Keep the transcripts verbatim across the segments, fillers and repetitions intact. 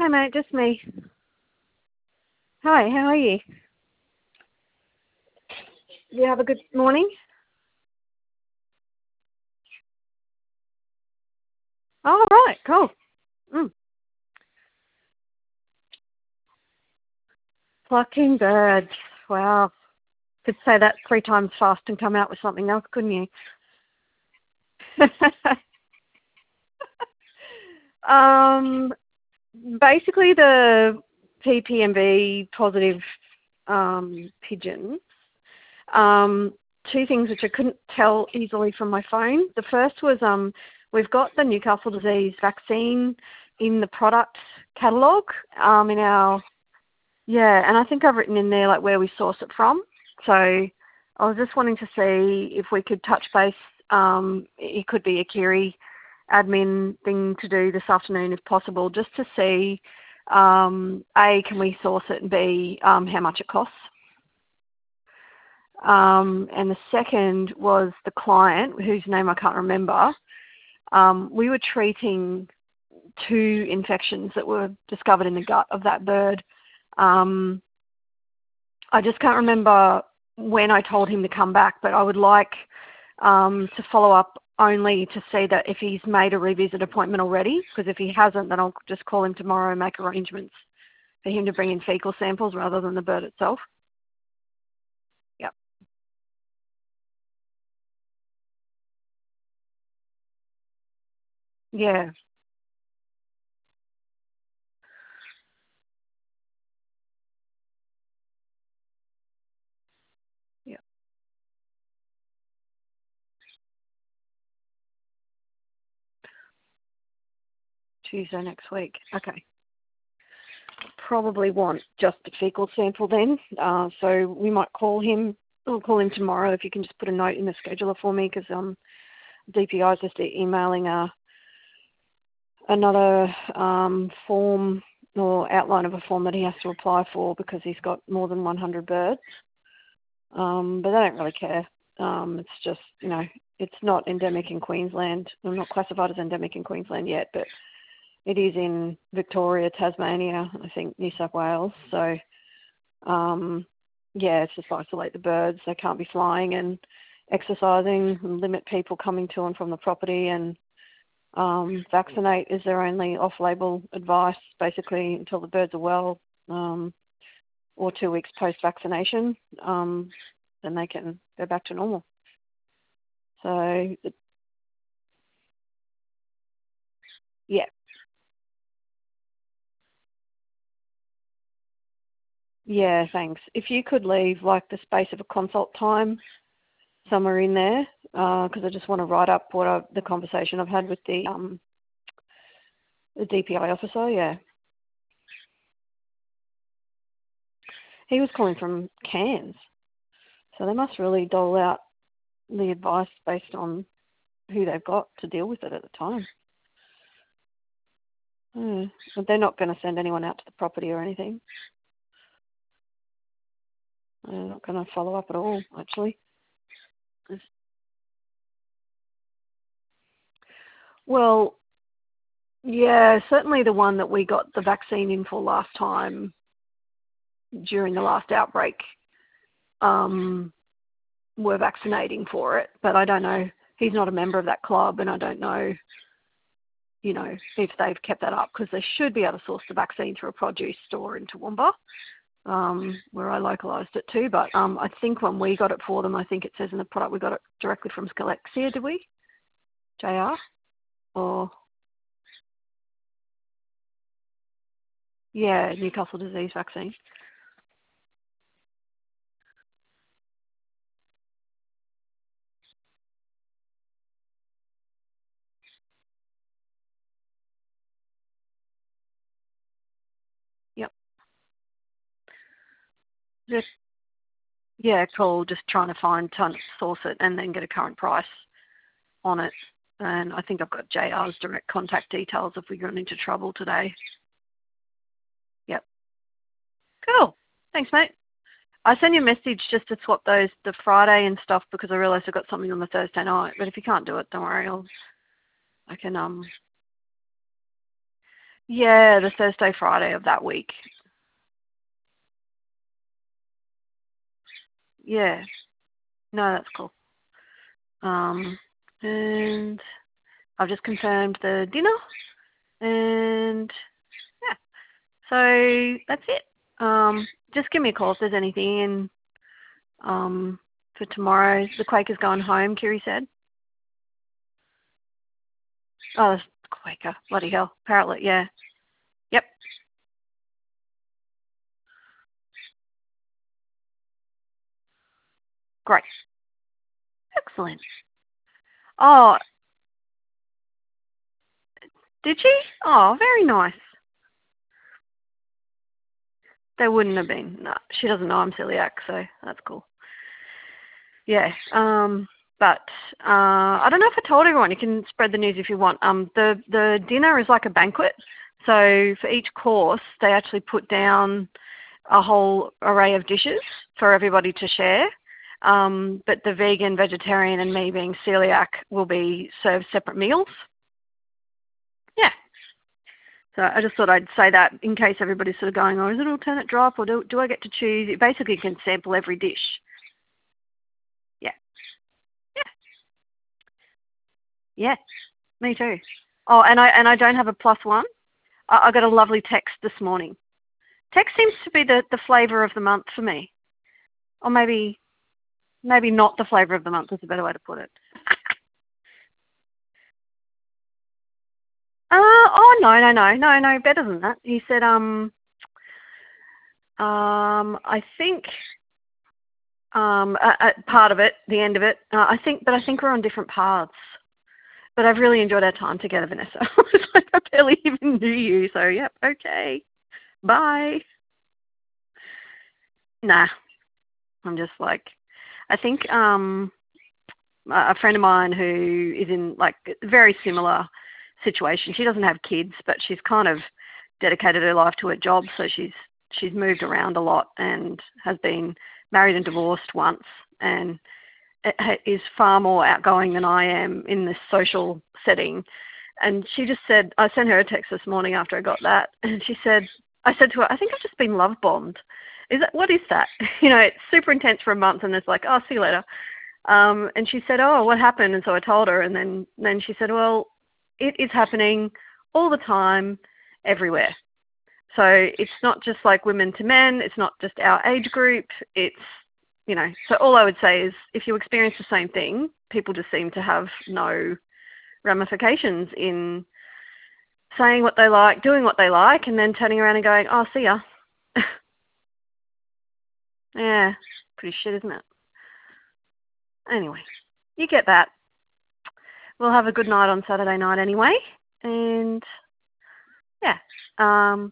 Hi, mate. Just me. Hi, how are you? Did you have a good morning? Oh, right. Cool. Mm. Plucking birds. Wow. Could say that three times fast and come out with something else, couldn't you? um, basically, the P P M B positive um, pigeons. Um, two things which I couldn't tell easily from my phone. The first was um, we've got the Newcastle disease vaccine in the product catalogue um, in our, yeah, and I think I've written in there like where we source it from. So I was just wanting to see if we could touch base. Um, it could be a Kiri admin thing to do this afternoon if possible, just to see, um, A, can we source it, and B, um, how much it costs. Um, and the second was the client, whose name I can't remember. Um, we were treating two infections that were discovered in the gut of that bird. Um, I just can't remember when I told him to come back, but I would like um, to follow up only to see that if he's made a revisit appointment already, because if he hasn't, then I'll just call him tomorrow and make arrangements for him to bring in fecal samples rather than the bird itself. Yep. Yeah. Yeah. Tuesday next week. Okay. Probably want just a fecal sample then. Uh, so we might call him. I'll call him tomorrow if you can just put a note in the scheduler for me, because um, D P I is just emailing a, another um, form or outline of a form that he has to apply for because he's got more than one hundred birds. Um, but they don't really care. Um, it's just, you know, it's not endemic in Queensland. I'm not classified as endemic in Queensland yet, but it is in Victoria, Tasmania, I think New South Wales. So, um, yeah, it's just isolate the birds. They can't be flying and exercising, and limit people coming to and from the property, and um, vaccinate is their only off-label advice, basically, until the birds are well, um, or two weeks post-vaccination. Um, then they can go back to normal. So, yeah. Yeah, thanks. If you could leave like the space of a consult time somewhere in there, because uh, I just want to write up what I, the conversation I've had with the um, the D P I officer. Yeah, he was calling from Cairns, so they must really dole out the advice based on who they've got to deal with it at the time. Hmm. But they're not going to send anyone out to the property or anything. They're not going to follow up at all, actually. Well, yeah, certainly the one that we got the vaccine in for last time during the last outbreak, um, were vaccinating for it, but I don't know. He's not a member of that club, and I don't know, you know, if they've kept that up, because they should be able to source the vaccine through a produce store in Toowoomba, um, where I localised it to. But um, I think when we got it for them, I think it says in the product we got it directly from Scalexia, did we? J R? Or, yeah, Newcastle disease vaccine. Yep. Just, yeah, cool. Just trying to find, trying to source it and then get a current price on it. And I think I've got J R's direct contact details if we run into trouble today. Yep. Cool. Thanks, mate. I send you a message just to swap those the Friday and stuff, because I realised I've got something on the Thursday night. But if you can't do it, don't worry. I'll, I can, um, Yeah, the Thursday, Friday of that week. Yeah. No, that's cool. Um, and I've just confirmed the dinner, and yeah, so that's it. Um, just give me a call if there's anything. And um, for tomorrow, the Quaker's going home, Kiri said. Oh, that's Quaker. Bloody hell. Parrotlet, yeah. Yep. Great. Excellent. Oh, did she? Oh, very nice. They wouldn't have been. No, she doesn't know I'm celiac, so that's cool. Yeah. Um, but uh, I don't know if I told everyone. You can spread the news if you want. Um, the the dinner is like a banquet. So for each course, they actually put down a whole array of dishes for everybody to share. Um, but the vegan, vegetarian, and me being celiac will be served separate meals. Yeah. So I just thought I'd say that in case everybody's sort of going, oh, is it alternate drop or do, do I get to choose? It basically can sample every dish. Yeah. Yeah. Yeah. Me too. Oh, and I and I don't have a plus one. I, I got a lovely text this morning. Text seems to be the, the flavour of the month for me. Or maybe maybe not the flavour of the month is a better way to put it. Uh, oh, no, no, no, no, no, better than that. He said, um, um, I think um, uh, uh, part of it, the end of it, uh, I think, but I think we're on different paths. But I've really enjoyed our time together, Vanessa. It's like I barely even knew you, so yep, okay, bye. Nah, I'm just like, I think um, a friend of mine who is in like a very similar situation. She doesn't have kids, but she's kind of dedicated her life to her job, so she's she's moved around a lot and has been married and divorced once, and is far more outgoing than I am in this social setting. And she just said, I sent her a text this morning after I got that, and she said, I said to her, I think I've just been love bombed. Is that, what is that? You know, it's super intense for a month, and it's like, oh, see you later. Um, and she said, oh, what happened? And so I told her, and then, then she said, well, it is happening all the time, everywhere. So it's not just like women to men, it's not just our age group, it's, you know, so all I would say is if you experience the same thing, people just seem to have no ramifications in saying what they like, doing what they like, and then turning around and going, oh, see ya. Yeah, pretty shit, isn't it? Anyway, you get that. We'll have a good night on Saturday night anyway. And, yeah. Um,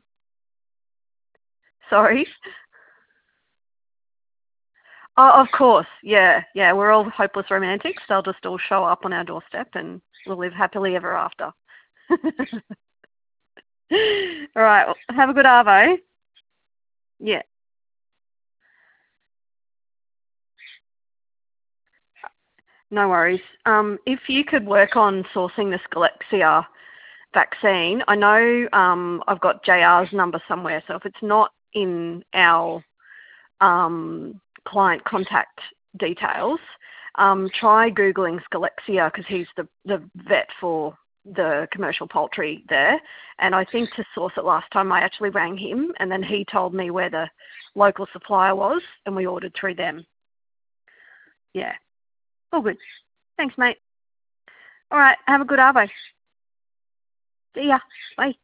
sorry. Oh, of course. Yeah, yeah. We're all hopeless romantics. They'll just all show up on our doorstep and we'll live happily ever after. All right. Well, have a good arvo. Yeah. No worries. Um, if you could work on sourcing the Scalexia vaccine, I know um, I've got J R's number somewhere, so if it's not in our um, client contact details, um, try Googling Scalexia because he's the, the vet for the commercial poultry there. And I think to source it last time, I actually rang him and then he told me where the local supplier was and we ordered through them. Yeah. All good. Thanks, mate. All right. Have a good arvo. See ya. Bye.